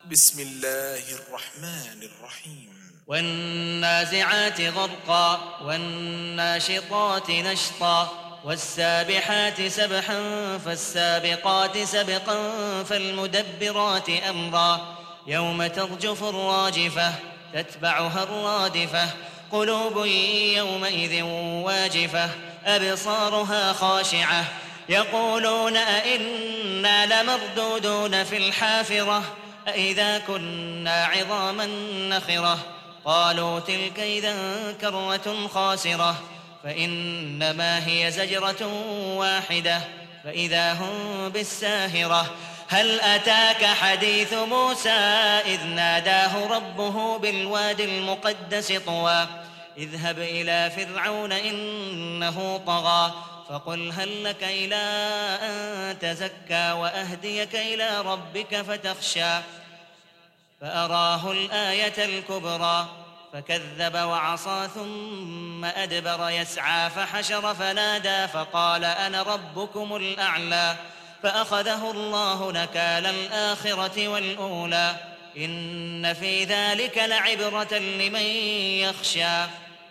بسم الله الرحمن الرحيم والنازعات غرقا والناشطات نشطا والسابحات سبحا فالسابقات سبقا فالمدبرات أمرا يوم ترجف الراجفة تتبعها الرادفة قلوب يومئذ واجفة أبصارها خاشعة يقولون أئنا لمردودون في الحافرة أئذا كنا عظاما نخرة قالوا تلك إذا كرة خاسرة فإنما هي زجرة واحدة فإذا هم بالساهرة هل أتاك حديث موسى إذ ناداه ربه بالوادي المقدس طوى اذهب إلى فرعون إنه طغى فقل هل لك إلى أن تزكى وأهديك إلى ربك فتخشى فأراه الآية الكبرى فكذب وعصى ثم أدبر يسعى فحشر فنادى فقال أنا ربكم الأعلى فأخذه الله نكال الآخرة والأولى إن في ذلك لعبرة لمن يخشى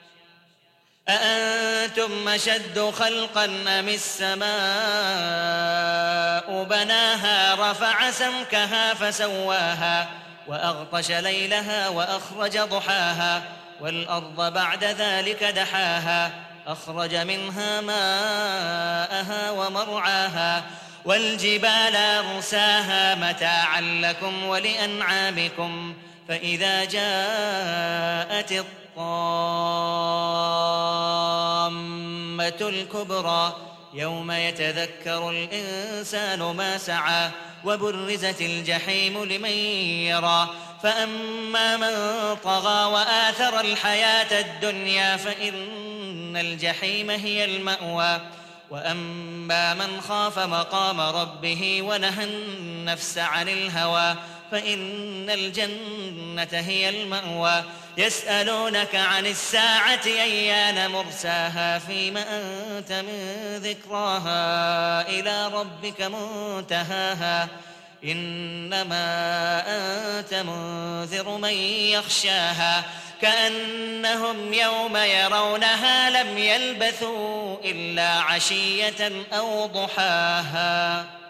أأنتم أشد خلقا أم السماء بناها رفع سمكها فسواها وأغطش ليلها وأخرج ضحاها والأرض بعد ذلك دحاها أخرج منها ماءها ومرعاها والجبال أرساها متاعا لكم ولأنعامكم فإذا جاءت الطامة الكبرى يوم يتذكر الإنسان ما سعى وبرزت الجحيم لمن يرى فأما من طغى وآثر الحياة الدنيا فإن الجحيم هي المأوى وأما من خاف مقام ربه ونهى النفس عن الهوى فإن الجنة هي المأوى يسألونك عن الساعة أيان مرساها فيم أنت من ذكراها إلى ربك منتهاها إنما أنت منذر من يخشاها كأنهم يوم يرونها لم يلبثوا إلا عشية أو ضحاها.